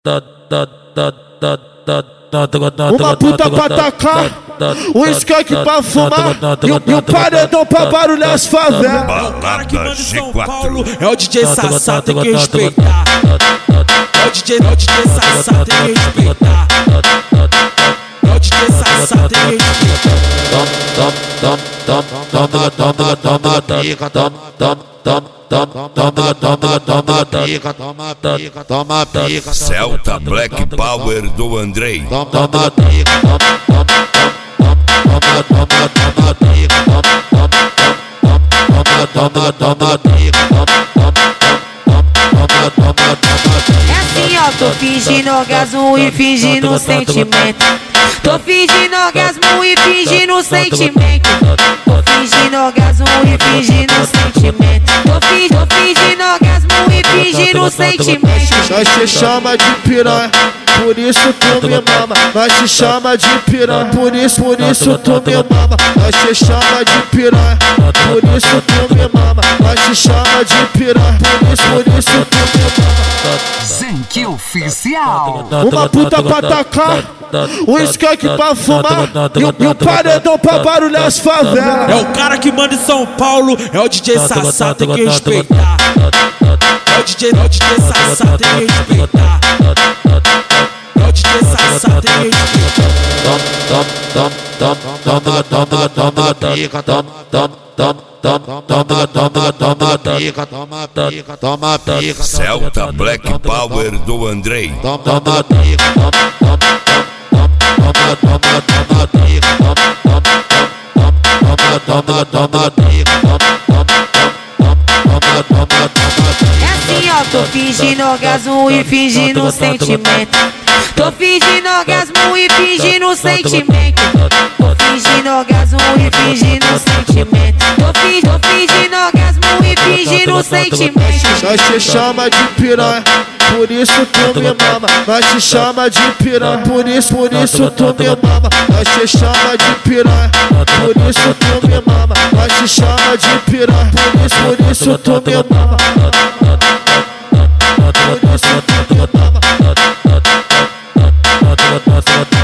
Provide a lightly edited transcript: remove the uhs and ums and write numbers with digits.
Uma puta pra tacar, um skunk pra fumar e um paredão pra barulhar as favelas. É o cara que manda em São Paulo, é o DJ Sassá, tem que respeitar. É o DJ Sassá, tem que respeitar. É o DJ Sassá, tem que respeitar. Toma pica, toma pica. Celta Black Power do Andrei. Toma pica, toma pica. É assim, ó, tô fingindo orgasmo e fingindo sentimento. Tô fingindo orgasmo e fingindo sentimento. Tô fingindo orgasmo e fingindo sentimento. Tô fingindo orgasmo e fingindo sentimento. Nós te chama de piranha, por isso tu me mama. Nós te chama de piranha, por isso tu me mama. Nós te chama de piranha, por isso tu me mama. Nós te chama de piranha, por isso tu me mama. Zenk Oficial. Uma puta pra tacar, um skunk pra fumar e um paredão pra barulhar as favelas. É o cara que manda em São Paulo, é o DJ Sassá, tem que respeitar. É o DJ Sassá, tem que respeitar. É o DJ Sassá, tem que respeitar. Toma pica, toma pica. Celta Black Power do Andrei. Toma pica, toma pica. É assim, ó, tô fingindo orgasmo e fingindo sentimento. Tô fingindo orgasmo e fingindo sentimento. Tô fingindo orgasmo e fingindo sentimento. Tô fingindo orgasmo e fingindo sentimento. Nós te chama de piranha, por isso tu me mama. Nós te chama de piranha, por isso tu me mama. Nós te chama de piranha, por isso tu me mama. Nós te chama de piranha, por isso tu me mama. Por isso tu me mama.